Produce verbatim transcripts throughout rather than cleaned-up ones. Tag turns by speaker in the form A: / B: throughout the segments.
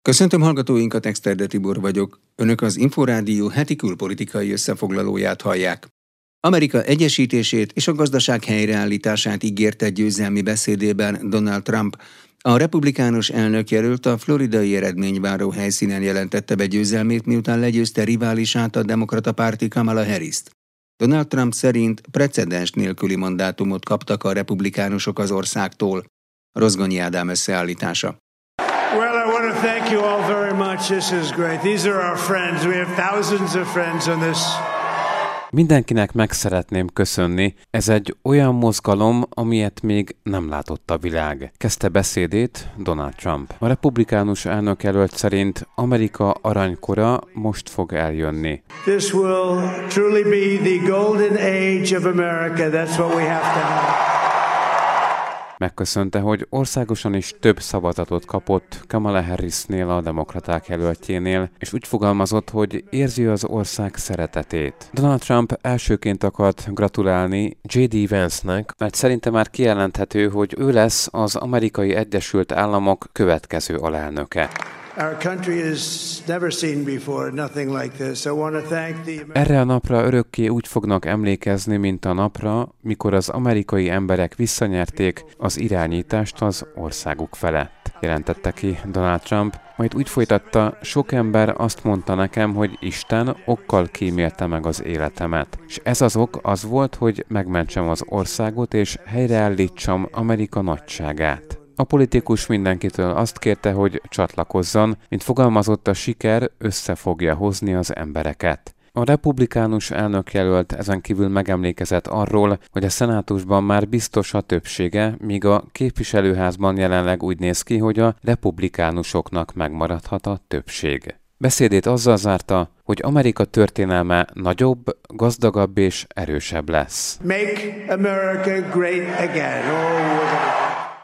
A: Köszöntöm hallgatóinkat, Exterde Tibor vagyok. Önök az Inforádió heti külpolitikai összefoglalóját hallják. Amerika egyesítését és a gazdaság helyreállítását ígérte győzelmi beszédében Donald Trump. A republikánus elnökjelölt a floridai eredményváró helyszínen jelentette be győzelmét, miután legyőzte riválisát, a demokrata párti Kamala Harrist. Donald Trump szerint precedens nélküli mandátumot kaptak a republikánusok az országtól. Rozgonyi Ádám összeállítása.
B: Well, I want to thank you all very much. This is great. These are our friends. We have thousands of friends on this.
C: Mindenkinek meg szeretném köszönni. Ez egy olyan mozgalom, amilyet még nem látott a világ. Kezdte beszédét Donald Trump. A republikánus elnökjelölt szerint Amerika aranykora most fog eljönni.
B: This will truly be the golden age of America. That's what we have to have.
C: Megköszönte, hogy országosan is több szavazatot kapott Kamala Harrisnél, a demokraták jelöltjénél, és úgy fogalmazott, hogy érzi az ország szeretetét. Donald Trump elsőként akart gratulálni jé dé Vance-nek, mert szerinte már kijelenthető, hogy ő lesz az Amerikai Egyesült Államok következő alelnöke. Erre a napra örökké úgy fognak emlékezni, mint a napra, mikor az amerikai emberek visszanyerték az irányítást az országuk felett, jelentette ki Donald Trump, majd úgy folytatta: sok ember azt mondta nekem, hogy Isten okkal kímélte meg az életemet. És ez az ok az volt, hogy megmentsem az országot és helyreállítsam Amerika nagyságát. A politikus mindenkitől azt kérte, hogy csatlakozzon, mint fogalmazott, a siker össze fogja hozni az embereket. A republikánus elnökjelölt ezen kívül megemlékezett arról, hogy a szenátusban már biztos a többsége, míg a képviselőházban jelenleg úgy néz ki, hogy a republikánusoknak megmaradhat a többség. Beszédét azzal zárta, hogy Amerika történelme nagyobb, gazdagabb és erősebb lesz.
B: Make America great again. Oh,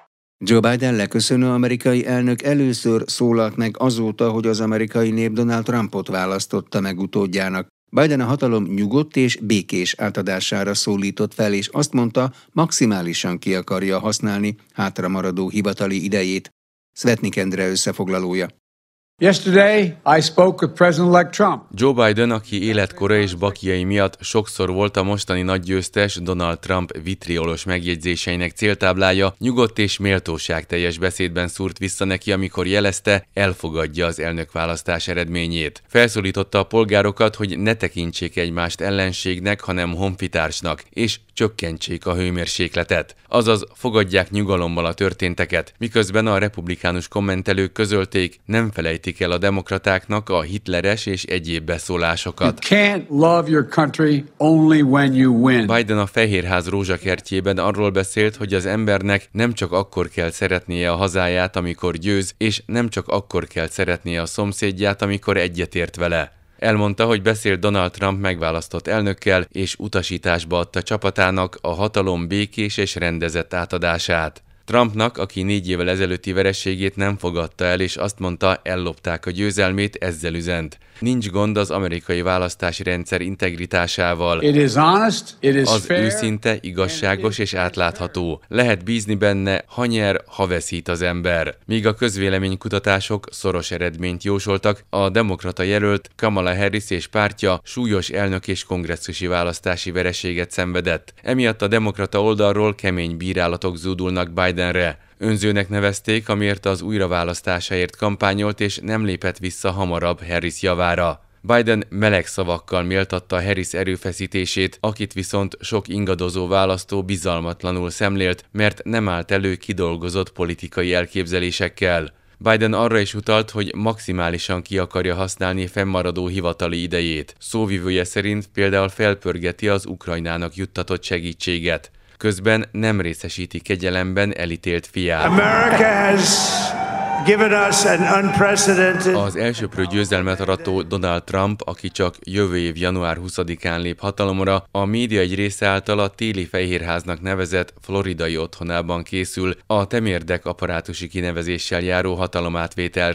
A: Joe Biden leköszönő amerikai elnök először szólalt meg azóta, hogy az amerikai nép Donald Trumpot választotta meg utódjának. Biden a hatalom nyugodt és békés átadására szólított fel, és azt mondta, maximálisan ki akarja használni hátramaradó hivatali idejét. Szvetnik Endre összefoglalója.
D: Yesterday, I spoke with President-elect Trump.
E: Joe Biden, aki életkora és bakiai miatt sokszor volt a mostani nagygyőztes, Donald Trump vitriolos megjegyzéseinek céltáblája, nyugodt és méltóságteljes beszédben szúrt vissza neki, amikor jelezte, elfogadja az elnökválasztás eredményét. Felszólította a polgárokat, hogy ne tekintsék egymást ellenségnek, hanem honfitársnak, és csökkentsék a hőmérsékletet. Azaz, fogadják nyugalommal a történteket, miközben a republikánus kommentelők közölték, nem felejtik el a demokratáknak a hitleres és egyéb beszólásokat.
D: You can't love your country only when you win.
E: Biden a Fehérház rózsakertjében arról beszélt, hogy az embernek nem csak akkor kell szeretnie a hazáját, amikor győz, és nem csak akkor kell szeretnie a szomszédját, amikor egyetért vele. Elmondta, hogy beszélt Donald Trump megválasztott elnökkel, és utasításba adta csapatának a hatalom békés és rendezett átadását. Trumpnak, aki négy évvel ezelőtti vereségét nem fogadta el, és azt mondta, ellopták a győzelmét, ezzel üzent. Nincs gond az amerikai választási rendszer integritásával.
D: It is honest, it is
E: az
D: fair,
E: őszinte, igazságos és átlátható. Lehet bízni benne, ha nyer, ha veszít az ember. Míg a közvéleménykutatások szoros eredményt jósoltak, a demokrata jelölt Kamala Harris és pártja súlyos elnök és kongresszusi választási vereséget szenvedett. Emiatt a demokrata oldalról kemény bírálatok zúdulnak Bidenre. Önzőnek nevezték, amiért az újraválasztásáért kampányolt és nem lépett vissza hamarabb Harris javára. Biden meleg szavakkal méltatta Harris erőfeszítését, akit viszont sok ingadozó választó bizalmatlanul szemlélt, mert nem állt elő kidolgozott politikai elképzelésekkel. Biden arra is utalt, hogy maximálisan ki akarja használni fennmaradó hivatali idejét. Szóvivője szerint például felpörgeti az Ukrajnának juttatott segítséget. Közben nem részesíti kegyelemben elítélt fiát. Az elsöprő győzelmet arató Donald Trump, aki csak jövő év január huszadikán lép hatalomra, a média egy része által a téli Fehérháznak nevezett floridai otthonában készül a temérdek apparátusi kinevezéssel járó hatalomátvételre.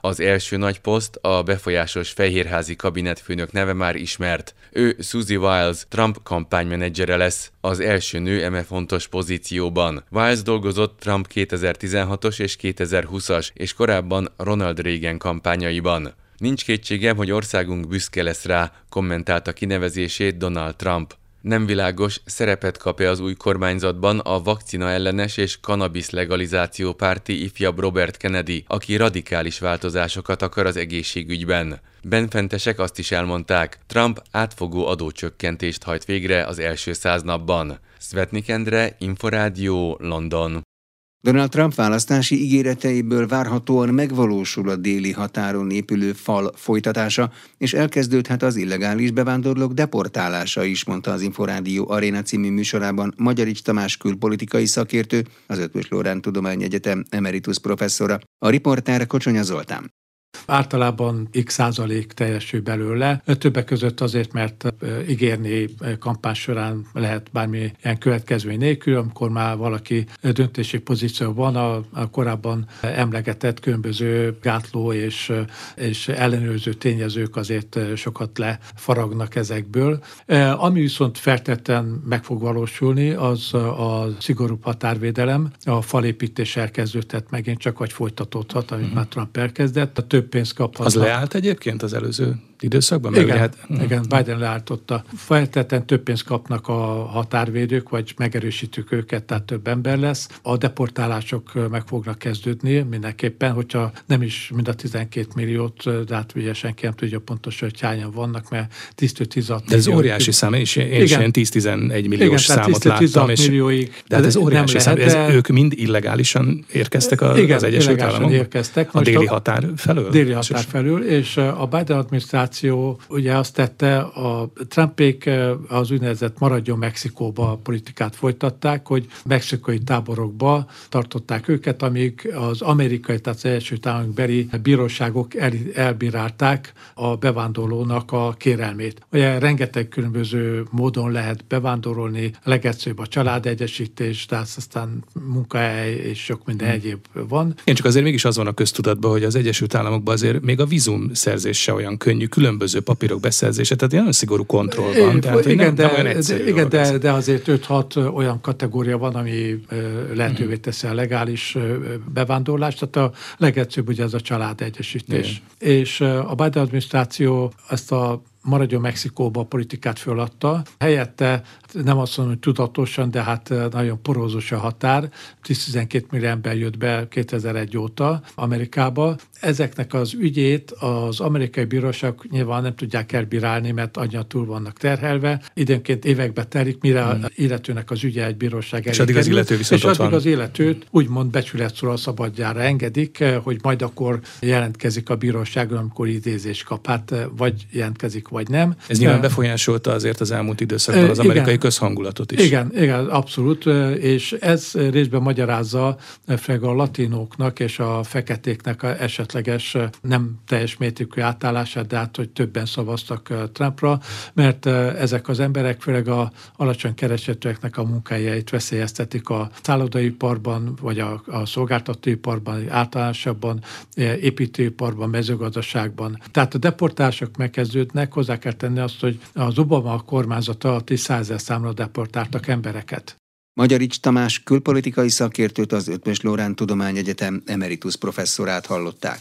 E: Az első nagy poszt, a befolyásos fehérházi kabinetfőnök neve már ismert. Ő Susie Wiles, Trump kampánymenedzsere lesz, az első nő eme fontos pozícióban. Wiles dolgozott Trump kétezer-tizenhatos és kétezer-húszas és korábban Ronald Reagan kampányaiban. Nincs kétségem, hogy országunk büszke lesz rá, kommentálta kinevezését Donald Trump. Nem világos, szerepet kap-e az új kormányzatban a vakcina ellenes és kannabisz legalizáció párti ifjabb Robert Kennedy, aki radikális változásokat akar az egészségügyben. Benfentesek azt is elmondták, Trump átfogó adócsökkentést hajt végre az első száz napban. Szvetnik Endre, Inforádió, London.
A: Donald Trump választási ígéreteiből várhatóan megvalósul a déli határon épülő fal folytatása, és elkezdődhet az illegális bevándorlók deportálása is, mondta az Inforádió Aréna című műsorában Magyarics Tamás külpolitikai szakértő, az Eötvös Loránd Tudományegyetem emeritus professzora. A riporter Kocsonya Zoltán.
F: Általában x százalék teljesül belőle, többek között azért, mert ígérni kampány során lehet bármilyen következmény nélkül, amikor már valaki döntési pozícióban van, a, a korábban emlegetett különböző gátló és, és ellenőrző tényezők azért sokat lefaragnak ezekből. Ami viszont feltétlenül meg fog valósulni, az a szigorúbb határvédelem, a falépítés elkezdődhet megint csak, vagy folytatódhat, amit mm. már Trump elkezdett. A több pénzt kaphatnak.
G: Az leállt egyébként az előző időszakban?
F: Igen,
G: lehet...
F: igen, Biden leálltotta. Feltétlenül több pénzt kapnak a határvédők, vagy megerősítjük őket, tehát több ember lesz. A deportálások meg fognak kezdődni mindenképpen, hogyha nem is mind a tizenkét milliót, de hát ugye senki nem tudja pontosan, hogy hányan vannak, mert tíz-tizenhat
G: De ez óriási tíz... szám, és én is ilyen tíz-tizenegy milliós igen, számot láttam. És...
F: millióig.
G: De hát ez óriási szám, ez, de... ők mind illegálisan érkeztek az,
F: igen,
G: az Egyesült Államokban?
F: érkeztek.
G: A déli határ felől?
F: Déli határ felül, és a Biden adminisztráció ugye azt tette, a Trumpék az úgynevezett maradjon Mexikóba politikát folytatták, hogy mexikai táborokba tartották őket, amíg az amerikai, tehát az Egyesült Államok beli bíróságok el, elbírálták a bevándorlónak a kérelmét. Ugye rengeteg különböző módon lehet bevándorolni, legegyszerűbb a családegyesítés, de aztán munkahely és sok minden hmm. egyéb van.
G: Én csak azért mégis az van a köztudatban, hogy az Egyesült Államokban azért még a vízum szerzés se olyan könnyű, különböző papírok beszerzése, tehát nagyon szigorú kontroll van. Tehát,
F: igen,
G: nem,
F: de,
G: nem olyan
F: de, igen de, de azért öt-hat olyan kategória van, ami lehetővé teszi a legális bevándorlást, tehát a legegyszerűbb ugye ez a családegyesítés. Igen. És a Biden adminisztráció ezt a maradjon Mexikóba a politikát föladta. Helyette nem azt mondom, hogy tudatosan, de hát nagyon porózus a határ. tíz-tizenkét millió ember jött be kétezer-egy óta Amerikába. Ezeknek az ügyét az amerikai bíróságok nyilván nem tudják elbírálni, mert annyira túl vannak terhelve. Időnként évekbe telik, mire hmm. az illetőnek az ügye egy bíróság elé
G: és addig kerül, az illető viszont
F: és addig
G: van.
F: az illetőt úgymond becsületszóra szabadjára engedik, hogy majd akkor jelentkezik a bíróságon, amikor idézést kap. Hát vagy jelentkezik, vagy nem.
G: Ez nyilván befolyásolta azért az elmúlt időszakban az amerikai igen, közhangulatot is.
F: Igen, igen, abszolút, és ez részben magyarázza főleg a latinóknak és a feketéknek a esetleges nem teljes mértékű átállását, de hát, hogy többen szavaztak Trumpra, mert ezek az emberek főleg a alacsony keresetűeknek a munkáját veszélyeztetik a szállodaiparban, vagy a, a szolgáltatóiparban, általánosabban, építőiparban, mezőgazdaságban. Tehát a deportálások megkezdődnek, hozzá kell tenni azt, hogy az Obama kormányzata tíz-százezer számra deportáltak embereket.
A: Magyarics Tamás külpolitikai szakértőt, az Eötvös Loránd Tudományegyetem emeritus professzorát hallották.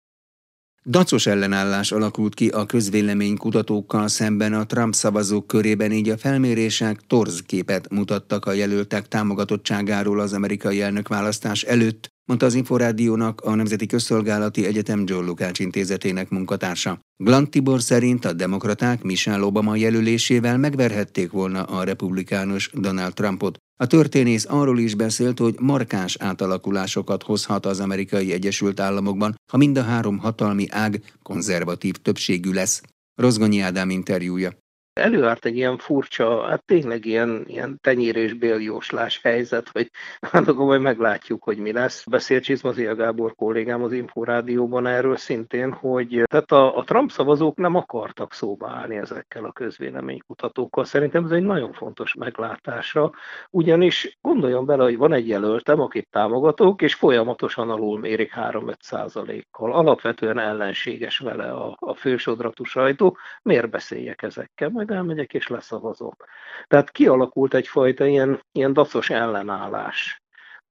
A: Dacos ellenállás alakult ki a közvéleménykutatókkal szemben a Trump szavazók körében, így a felmérések torz képet mutattak a jelöltek támogatottságáról az amerikai elnökválasztás előtt, mondta az Inforádiónak a Nemzeti Közszolgálati Egyetem John Lukács intézetének munkatársa. Glant Tibor szerint a demokraták Michelle Obama jelölésével megverhették volna a republikánus Donald Trumpot. A történész arról is beszélt, hogy markáns átalakulásokat hozhat az Amerikai Egyesült Államokban, ha mind a három hatalmi ág konzervatív többségű lesz. Rozgonyi Ádám interjúja.
H: Előállt egy ilyen furcsa, hát tényleg ilyen, ilyen tenyér és béljóslás helyzet, hogy hát akkor majd meglátjuk, hogy mi lesz. Beszélt Csizmazia Gábor kollégám az Inforádióban erről szintén, hogy tehát a, a Trump szavazók nem akartak szóba állni ezekkel a közvéleménykutatókkal. Szerintem ez egy nagyon fontos meglátásra, ugyanis gondoljon bele, hogy van egy jelöltem, akit támogatok, és folyamatosan alul mérik három-öt százalékkal. Alapvetően ellenséges vele a, a fősodratú sajtó. Miért beszéljek ezekkel? Majd elmegyek és leszavazok. Tehát kialakult egyfajta ilyen, ilyen dacos ellenállás.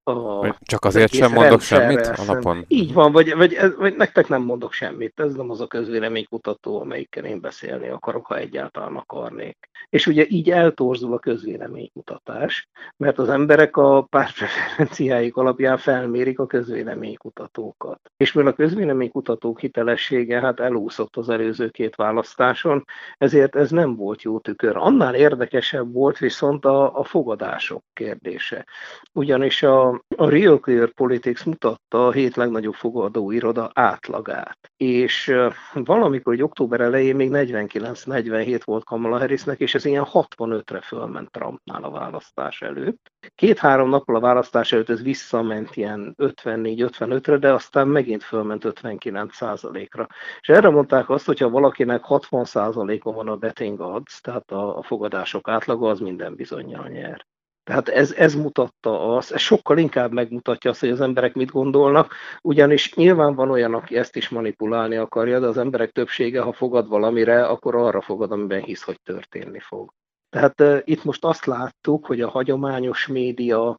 H: A
C: Csak azért sem mondok semmit alapon?
H: Így van, vagy, vagy, vagy nektek nem mondok semmit. Ez nem az a közvéleménykutató, amelyikkel én beszélni akarok, ha egyáltalán akarnék. És ugye így eltorzul a közvéleménykutatás, mert az emberek a pártpreferenciáik alapján felmérik a közvéleménykutatókat. És mivel a közvéleménykutatók hitelessége hát elúszott az előző két választáson, ezért ez nem volt jó tükör. Annál érdekesebb volt viszont a, a fogadások kérdése. Ugyanis a A Real Clear Politics mutatta a hét legnagyobb fogadóiroda átlagát, és valamikor, hogy október elején még negyvenkilenc negyvenhét volt Kamala Harrisnek, és ez ilyen hatvanötre fölment Trumpnál a választás előtt. Két-három nappal a választás előtt ez visszament ilyen ötvennégy ötvenötre, de aztán megint fölment ötvenkilenc százalékra. És erre mondták azt, hogyha valakinek hatvan százalékon van a betting odds, tehát a, a fogadások átlaga, az minden bizonnyal nyer. Tehát ez, ez mutatta azt, ez sokkal inkább megmutatja azt, hogy az emberek mit gondolnak, ugyanis nyilván van olyan, aki ezt is manipulálni akarja, de az emberek többsége, ha fogad valamire, akkor arra fogad, amiben hisz, hogy történni fog. Tehát uh, itt most azt láttuk, hogy a hagyományos média,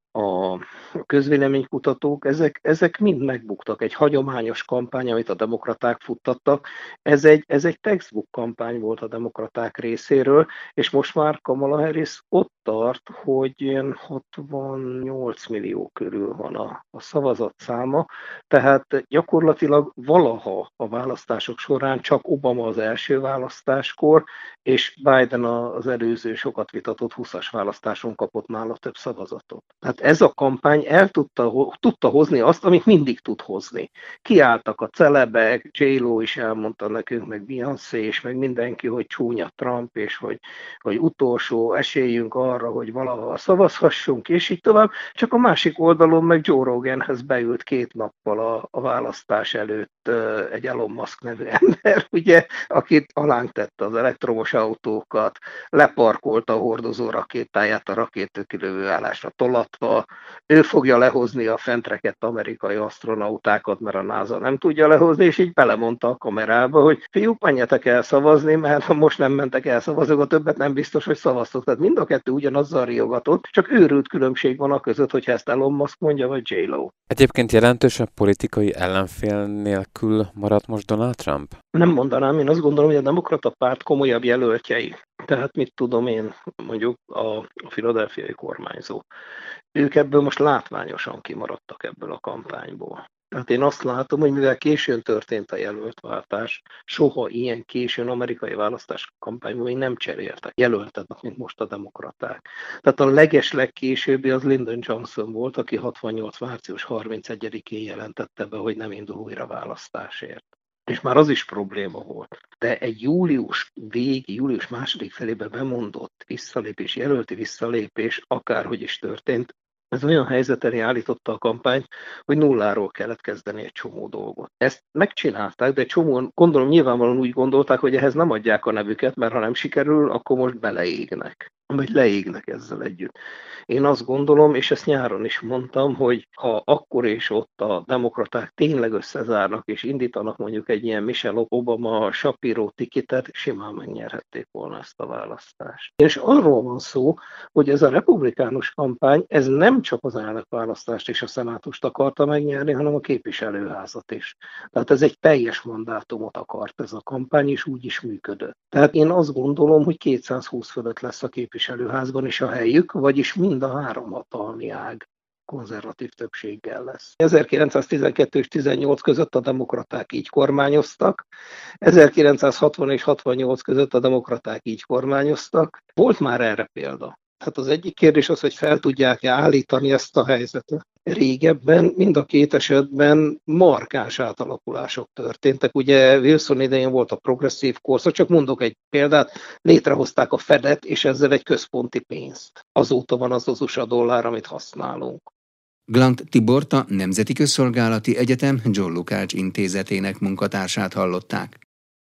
H: a közvéleménykutatók, ezek, ezek mind megbuktak. Egy hagyományos kampány, amit a demokraták futtattak, ez egy, ez egy textbook kampány volt a demokraták részéről, és most már Kamala Harris ott tart, hogy ilyen hatvannyolc millió körül van a, a szavazatszáma, tehát gyakorlatilag valaha a választások során csak Obama az első választáskor, és Biden az előző sokat vitatott húszas választáson kapott nála több szavazatot. Tehát ez a kampány el tudta, tudta hozni azt, amit mindig tud hozni. Kiálltak a celebek, J-Lo is elmondta nekünk, meg Beyoncé, és meg mindenki, hogy csúnya Trump, és hogy, hogy utolsó esélyünk arra, hogy valahol szavazhassunk, és így tovább. Csak a másik oldalon meg Joe Roganhez beült két nappal a, a választás előtt uh, egy Elon Musk nevű ember, ugye, akit alánk tette az elektromos autókat, leparkolta a hordozó rakétáját a rakétakilövő állásra tolatva. Ő fogja lehozni a fentrekett amerikai asztronautákat, mert a NASA nem tudja lehozni, és így belemondta a kamerába, hogy fiúk, menjetek el szavazni, mert ha most nem mentek el szavazni, a többet nem biztos, hogy szavaztok. Tehát mind a kettő ugyanazzal riogatott, csak őrült különbség van a között, hogyha ezt Elon Musk mondja, vagy J-Lo.
C: Egyébként jelentősebb politikai ellenfél nélkül maradt most Donald Trump?
H: Nem mondanám, én azt gondolom, hogy a demokrata párt komolyabb jelöltjei. Tehát mit tudom én, mondjuk a, a philadelphiai kormányzó. Ők ebből most látványosan kimaradtak ebből a kampányból. Tehát én azt látom, hogy mivel későn történt a jelöltváltás, soha ilyen későn amerikai választás kampányban még nem cseréltek jelöltet, mint most a demokraták. Tehát a legesleg későbbi az Lyndon Johnson volt, aki hatvannyolc március harmincegyedikén jelentette be, hogy nem indul újra választásért. És már az is probléma volt. De egy július végi, július második felébe bemondott visszalépés, jelölti visszalépés, akárhogy is történt, ez olyan helyzet elé állította a kampányt, hogy nulláról kellett kezdeni egy csomó dolgot. Ezt megcsinálták, de egy csomóan, gondolom nyilvánvalóan úgy gondolták, hogy ehhez nem adják a nevüket, mert ha nem sikerül, akkor most beleégnek. Vagy leégnek ezzel együtt. Én azt gondolom, és ezt nyáron is mondtam, hogy ha akkor és ott a demokraták tényleg összezárnak, és indítanak mondjuk egy ilyen Michelle Obama Shapiro tikitet, simán megnyerhették volna ezt a választást. És arról van szó, hogy ez a republikánus kampány, ez nem csak az elnökválasztást és a szenátust akarta megnyerni, hanem a képviselőházat is. Tehát ez egy teljes mandátumot akart ez a kampány, és úgy is működött. Tehát én azt gondolom, hogy kétszázhúsz fölött lesz a képviselőházban is a helyük, vagyis mind a három hatalmi ág konzervatív többséggel lesz. ezerkilencszáztizenkettő és tizennyolc között a demokraták így kormányoztak, ezerkilencszázhatvan és hatvannyolc között a demokraták így kormányoztak. Volt már erre példa. Hát az egyik kérdés az, hogy fel tudják-e állítani ezt a helyzetet. Régebben mind a két esetben markáns átalakulások történtek. Ugye Wilson idején volt a progresszív korszak, csak mondok egy példát, létrehozták a Fedet, és ezzel egy központi pénzt. Azóta van az az u es á dollár, amit használunk.
A: Glant Tibort, a Nemzeti Közszolgálati Egyetem John Lukács intézetének munkatársát hallották.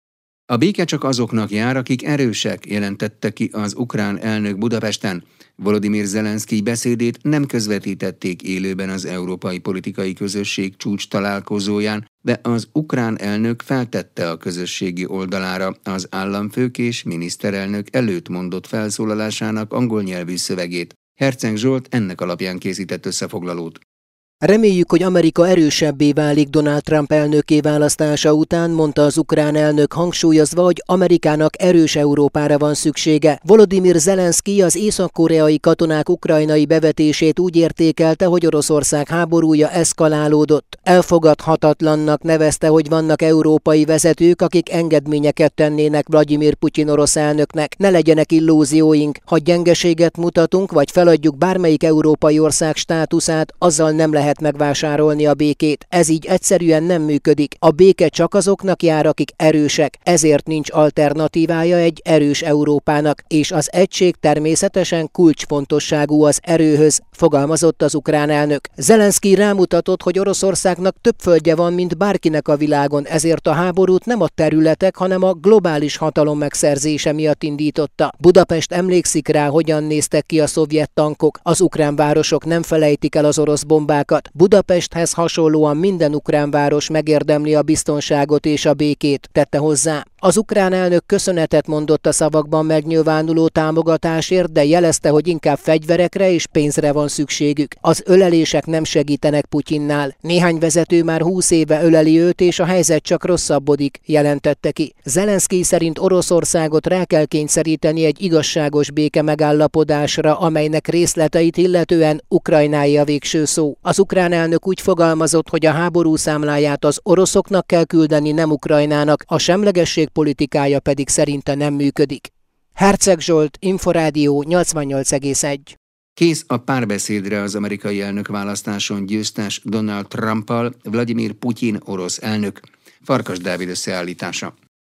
A: A béke csak azoknak jár, akik erősek, jelentette ki az ukrán elnök Budapesten. Volodymyr Zelenszkij beszédét nem közvetítették élőben az Európai Politikai Közösség csúcs találkozóján, de az ukrán elnök feltette a közösségi oldalára az államfők és miniszterelnök előtt mondott felszólalásának angol nyelvű szövegét. Herceg Zsolt ennek alapján készített összefoglalót.
I: Reméljük, hogy Amerika erősebbé válik Donald Trump elnökké választása után, mondta az ukrán elnök, hangsúlyozva, hogy Amerikának erős Európára van szüksége. Volodymyr Zelenszkij az észak-koreai katonák ukrajnai bevetését úgy értékelte, hogy Oroszország háborúja eszkalálódott. Elfogadhatatlannak nevezte, hogy vannak európai vezetők, akik engedményeket tennének Vladimir Putyin orosz elnöknek. Ne legyenek illúzióink, ha gyengeséget mutatunk, vagy feladjuk bármelyik európai ország státuszát, azzal nem lehet megvásárolni a békét. Ez így egyszerűen nem működik. A béke csak azoknak jár, akik erősek. Ezért nincs alternatívája egy erős Európának, és az egység természetesen kulcsfontosságú az erőhöz, fogalmazott az ukrán elnök. Zelenszkij rámutatott, hogy Oroszországnak több földje van, mint bárkinek a világon, ezért a háborút nem a területek, hanem a globális hatalom megszerzése miatt indította. Budapest emlékszik rá, hogyan néztek ki a szovjet tankok. Az ukrán városok nem felejtik el az orosz bombákat. Budapesthez hasonlóan minden ukrán város megérdemli a biztonságot és a békét, tette hozzá. Az ukrán elnök köszönetet mondott a szavakban megnyilvánuló támogatásért, de jelezte, hogy inkább fegyverekre és pénzre van szükségük. Az ölelések nem segítenek Putyinnál. Néhány vezető már húsz éve öleli őt, és a helyzet csak rosszabbodik, jelentette ki. Zelenszkij szerint Oroszországot rá kell kényszeríteni egy igazságos béke megállapodásra, amelynek részleteit illetően Ukrajnáé a végső szó. Az ukrán elnök úgy fogalmazott, hogy a háború számláját az oroszoknak kell küldeni, nem Ukrajnának, a semlegesség politikája pedig szerinte nem működik. Herceg Zsolt, Inforádió nyolcvannyolc egész egy.
A: Kész a párbeszédre az amerikai elnökválasztáson győztes Donald Trumpal Vladimir Putyin orosz elnök. Farkas Dávid összeállítása.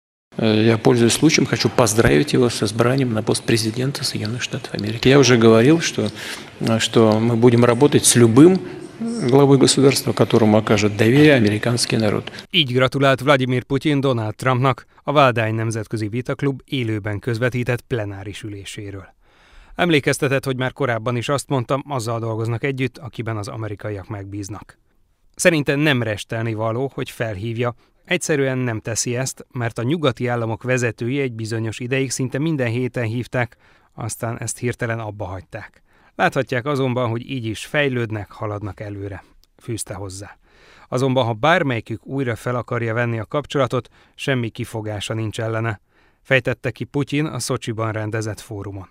J: Я, пользуясь случаем, хочу поздравить его с избранием на пост президента Соединенных Штатов Америки. Я уже говорил, что, что мы будем работать с любым главой государства, которому окажет доверие американский народ.
K: Így gratulált Vladimir Putyin Donald Trumpnak a Váldány Nemzetközi Vitaklub élőben közvetített plenáris üléséről. Emlékeztetett, hogy már korábban is azt mondtam, azzal dolgoznak együtt, akiben az amerikaiak megbíznak. Szerintem nem restelni való, hogy felhívja, egyszerűen nem teszi ezt, mert a nyugati államok vezetői egy bizonyos ideig szinte minden héten hívták, aztán ezt hirtelen abba hagyták. Láthatják azonban, hogy így is fejlődnek, haladnak előre, fűzte hozzá. Azonban, ha bármelyikük újra fel akarja venni a kapcsolatot, semmi kifogása nincs ellene, fejtette ki Putyin a Szocsiban rendezett fórumon.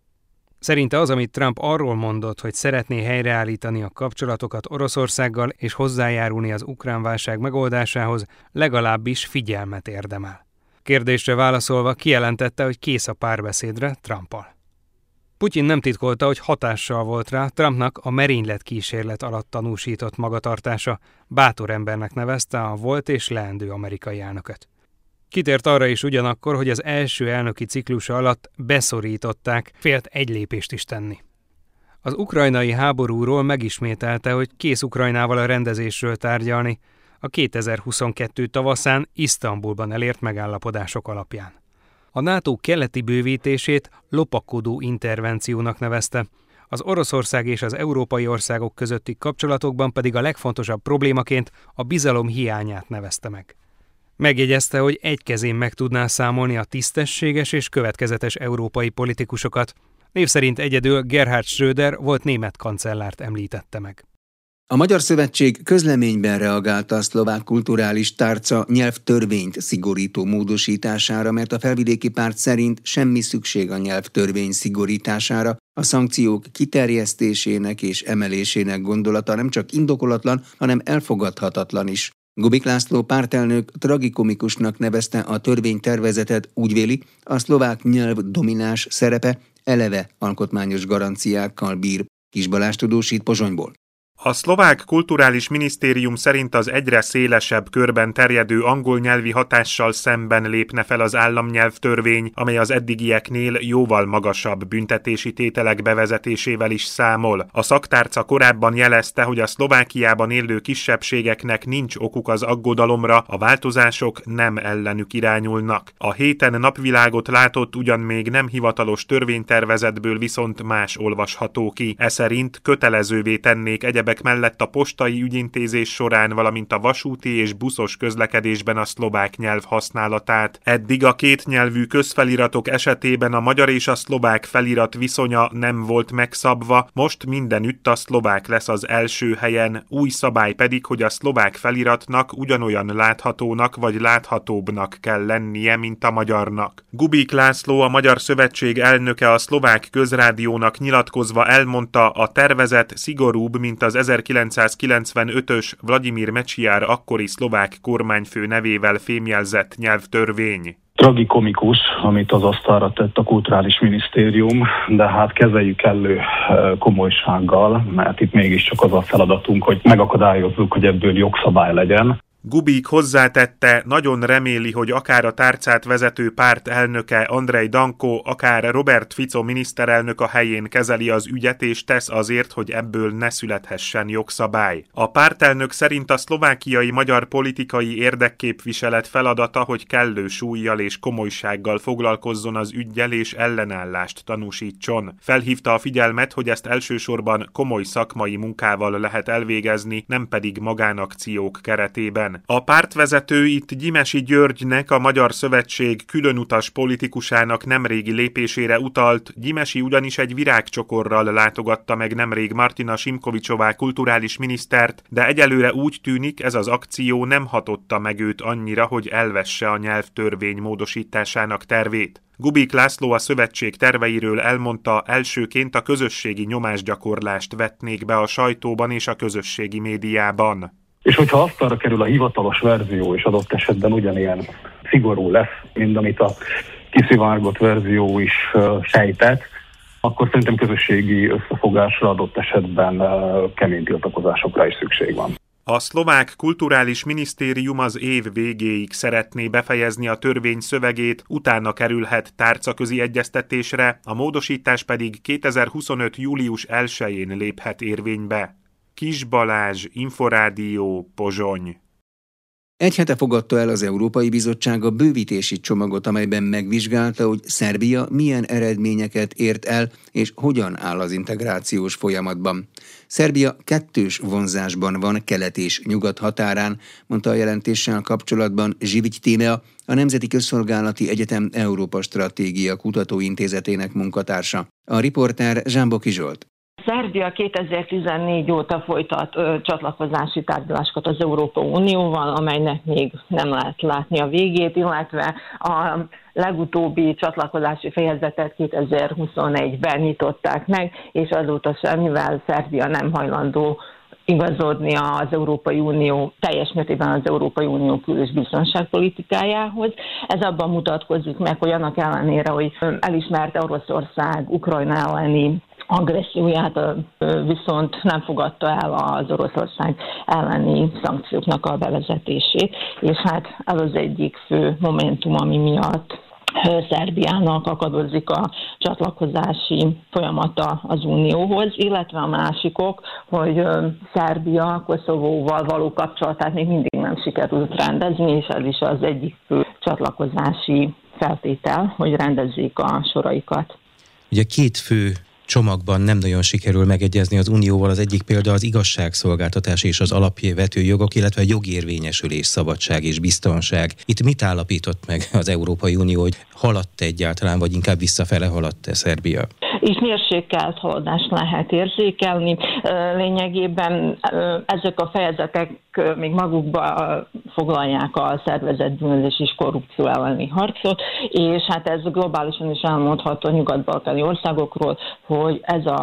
K: Szerinte az, amit Trump arról mondott, hogy szeretné helyreállítani a kapcsolatokat Oroszországgal és hozzájárulni az ukrán válság megoldásához, legalábbis figyelmet érdemel. Kérdésre válaszolva kijelentette, hogy kész a párbeszédre Trumpal. Putyin nem titkolta, hogy hatással volt rá Trumpnak a merénylet kísérlet alatt tanúsított magatartása, bátor embernek nevezte a volt és leendő amerikai elnököt. Kitért arra is ugyanakkor, hogy az első elnöki ciklusa alatt beszorították, félt egy lépést is tenni. Az ukrajnai háborúról megismételte, hogy kész Ukrajnával a rendezésről tárgyalni, a kétezer-huszonkettő tavaszán Isztambulban elért megállapodások alapján. A NATO keleti bővítését lopakodó intervenciónak nevezte, az Oroszország és az európai országok közötti kapcsolatokban pedig a legfontosabb problémaként a bizalom hiányát nevezte meg. Megjegyezte, hogy egy kezén meg tudná számolni a tisztességes és következetes európai politikusokat. Név szerint egyedül Gerhard Schröder volt német kancellárt említette meg.
A: A Magyar Szövetség közleményben reagálta a szlovák kulturális tárca nyelvtörvényt szigorító módosítására, mert a felvidéki párt szerint semmi szükség a nyelvtörvény szigorítására, a szankciók kiterjesztésének és emelésének gondolata nem csak indokolatlan, hanem elfogadhatatlan is. Gubik László pártelnök tragikomikusnak nevezte a törvénytervezetet, úgy véli, a szlovák nyelv domináns szerepe eleve alkotmányos garanciákkal bír. Kis Balázs tudósít Pozsonyból.
L: A szlovák kulturális minisztérium szerint az egyre szélesebb körben terjedő angol nyelvi hatással szemben lépne fel az államnyelvtörvény, amely az eddigieknél jóval magasabb büntetési tételek bevezetésével is számol. A szaktárca korábban jelezte, hogy a Szlovákiában élő kisebbségeknek nincs okuk az aggodalomra, a változások nem ellenük irányulnak. A héten napvilágot látott ugyan még nem hivatalos törvénytervezetből viszont más olvasható ki. E szerint kötelezővé tennék egyebek mellett a postai ügyintézés során, valamint a vasúti és buszos közlekedésben a szlovák nyelv használatát. Eddig a kétnyelvű közfeliratok esetében a magyar és a szlovák felirat viszonya nem volt megszabva, most mindenütt a szlovák lesz az első helyen, új szabály pedig, hogy a szlovák feliratnak ugyanolyan láthatónak vagy láthatóbbnak kell lennie, mint a magyarnak. Gubik László, a Magyar Szövetség elnöke a szlovák közrádiónak nyilatkozva elmondta, a tervezet szigorúbb, mint az ezerkilencszázkilencvenötös Vladimir Mečiar akkori szlovák kormányfő nevével fémjelzett nyelvtörvény.
M: Tragikomikus, amit az asztalra tett a kulturális minisztérium, de hát kezeljük elő komolysággal, mert itt mégiscsak az a feladatunk, hogy megakadályozzuk, hogy ebből jogszabály legyen.
L: Gubik hozzátette, nagyon reméli, hogy akár a tárcát vezető párt elnöke Andrej Danko, akár Robert Fico miniszterelnök a helyén kezeli az ügyet és tesz azért, hogy ebből ne születhessen jogszabály. A pártelnök szerint a szlovákiai magyar politikai érdekképviselet feladata, hogy kellő súllyal és komolysággal foglalkozzon az üggyel és ellenállást tanúsítson. Felhívta a figyelmet, hogy ezt elsősorban komoly szakmai munkával lehet elvégezni, nem pedig magánakciók keretében. A pártvezető itt Gyimesi Györgynek, a Magyar Szövetség különutas politikusának nemrégi lépésére utalt, Gyimesi ugyanis egy virágcsokorral látogatta meg nemrég Martina Simkovicsová kulturális minisztert, de egyelőre úgy tűnik, ez az akció nem hatotta meg őt annyira, hogy elvesse a nyelvtörvény módosításának tervét. Gubik László a szövetség terveiről elmondta, elsőként a közösségi nyomásgyakorlást vetnék be a sajtóban és a közösségi médiában.
M: És hogyha asztalra kerül a hivatalos verzió, és adott esetben ugyanilyen szigorú lesz, mint amit a kiszivárgott verzió is uh, sejtett, akkor szerintem közösségi összefogásra adott esetben uh, kemény tiltakozásokra is szükség van.
L: A szlovák kulturális minisztérium az év végéig szeretné befejezni a törvény szövegét, utána kerülhet tárcaközi egyeztetésre, a módosítás pedig kétezer-huszonöt július elsején léphet érvénybe. Kis Balázs, Inforádió, Pozsony.
A: Egy hete fogadta el az Európai Bizottság a bővítési csomagot, amelyben megvizsgálta, hogy Szerbia milyen eredményeket ért el, és hogyan áll az integrációs folyamatban. Szerbia kettős vonzásban van kelet és nyugat határán, mondta a jelentéssel kapcsolatban Zsivigy Tímea, a Nemzeti Közszolgálati Egyetem Európa Stratégia Kutatóintézetének munkatársa. A riporter Zsámboki Zsolt.
N: Szerbia kétezer-tizennégy óta folytat ö, csatlakozási tárgyalásokat az Európai Unióval, amelynek még nem lehet látni a végét, illetve a legutóbbi csatlakozási fejezetet kétezer-huszonegyben nyitották meg, és azóta sem, mivel Szerbia nem hajlandó igazodni az Európai Unió, teljes mértékben az Európai Unió kül- és biztonságpolitikájához. Ez abban mutatkozik meg, hogy annak ellenére, hogy elismerte Oroszország Ukrajna elleni agresszióját, viszont nem fogadta el az Oroszország elleni szankcióknak a bevezetését, és hát ez az egyik fő momentum, ami miatt Szerbiának akadozik a csatlakozási folyamata az Unióhoz, illetve a másikok, hogy Szerbia Koszovóval való kapcsolatát még mindig nem sikerült rendezni, és ez is az egyik fő csatlakozási feltétel, hogy rendezzék a soraikat.
O: Ugye két fő csomagban nem nagyon sikerül megegyezni az Unióval. Az egyik példa az igazságszolgáltatás és az alapvető jogok, illetve a jogérvényesülés, szabadság és biztonság. Itt mit állapított meg az Európai Unió, hogy haladt egyáltalán, vagy inkább visszafele haladt-e Szerbia?
N: És mérsékelt haladást lehet érzékelni. Lényegében ezek a fejezetek még magukba foglalják a szervezett bűnözés és korrupció elleni harcot, és hát ez globálisan is elmondható a nyugat-balkáni országokról, hogy ez a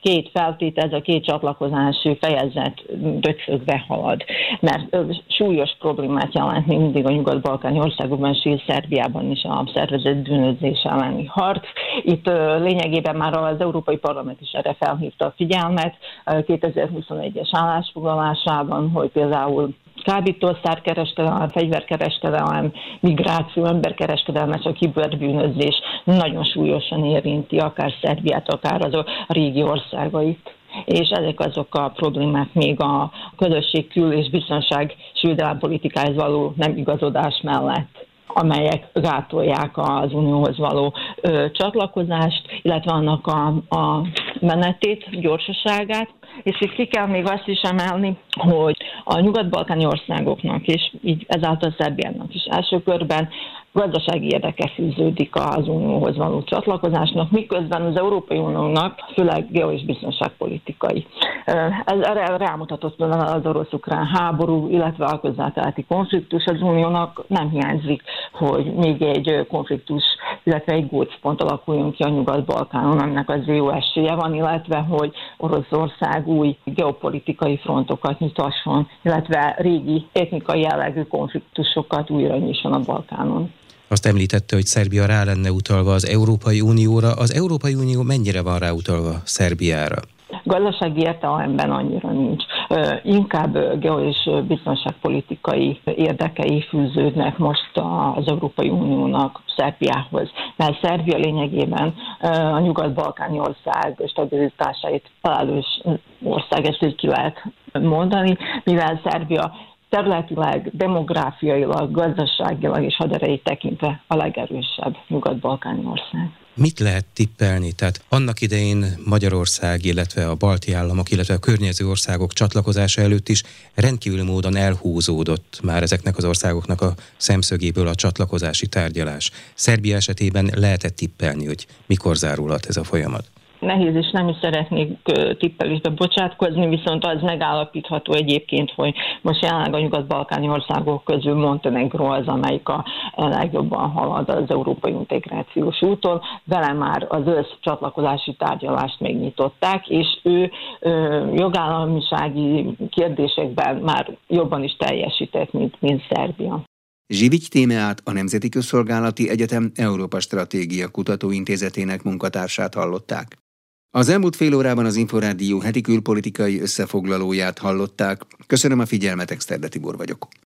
N: két feltétel, ez a két csatlakozási fejezet döcögbe halad, mert súlyos problémát jelent még mindig a nyugat-balkáni országokban, és Szerbiában is a szervezett bűnözés elleni harc. Itt lényegében már az Európai Parlament is erre felhívta a figyelmet kétezer-huszonegyes állásfoglalásában, hogy például kábítószerkereskedelem, fegyverkereskedelem, migráció, emberkereskedelem és a kiberbűnözés nagyon súlyosan érinti akár Szerbiát, akár az a régi országait. És ezek azok a problémák még a közösség kül- és biztonság és védelempolitikához való nem igazodás mellett, amelyek gátolják az unióhoz való ö, csatlakozást, illetve annak a, a menetét, gyorsaságát. És itt ki kell még azt is emelni, hogy a nyugat-balkáni országoknak, és így ezáltal Szerbiának is első körben gazdasági érdeke fűződik az unióhoz való csatlakozásnak, miközben az Európai Uniónak főleg geo- és biztonságpolitikai. Ez erre rámutatott az orosz-ukrán háború, illetve a közel-keleti konfliktus. Az uniónak nem hiányzik, hogy még egy konfliktus, illetve egy gócpont alakuljon ki a Nyugat-Balkánon, aminek az jó esélye van, illetve hogy Oroszország új geopolitikai frontokat nyitasson, illetve régi etnikai jellegű konfliktusokat újra nyisson a Balkánon.
O: Azt említette, hogy Szerbia rá lenne utalva az Európai Unióra. Az Európai Unió mennyire van ráutalva Szerbiára?
N: Gazdasági értelemben annyira nincs. Inkább geo- és biztonságpolitikai érdekei fűződnek most az Európai Uniónak Szerbiához, mert Szerbia lényegében a nyugat-balkáni ország stabilitásait felelős ország, ezt így ki lehet mondani, mivel Szerbia területileg, demográfiailag, gazdaságilag és haderejét tekintve a legerősebb nyugat-balkáni ország.
O: Mit lehet tippelni? Tehát annak idején Magyarország, illetve a balti államok, illetve a környező országok csatlakozása előtt is rendkívül módon elhúzódott már ezeknek az országoknak a szemszögéből a csatlakozási tárgyalás. Szerbia esetében lehetett tippelni, hogy mikor zárulhat ez a folyamat?
N: Nehéz, és nem is szeretnék tippelésbe bocsátkozni, viszont az megállapítható egyébként, hogy most jelenleg a nyugat-balkáni országok közül Montenegro az, amelyik a legjobban halad az európai integrációs úton. Vele már az összcsatlakozási tárgyalást megnyitották, és ő ö, jogállamisági kérdésekben már jobban is teljesített, mint, mint Szerbia.
A: Zsivics Tímeát, a Nemzeti Közszolgálati Egyetem Európa Stratégia Kutatóintézetének munkatársát hallották. Az elmúlt fél órában az Inforádió heti külpolitikai összefoglalóját hallották. Köszönöm a figyelmet, Exterde Tibor vagyok.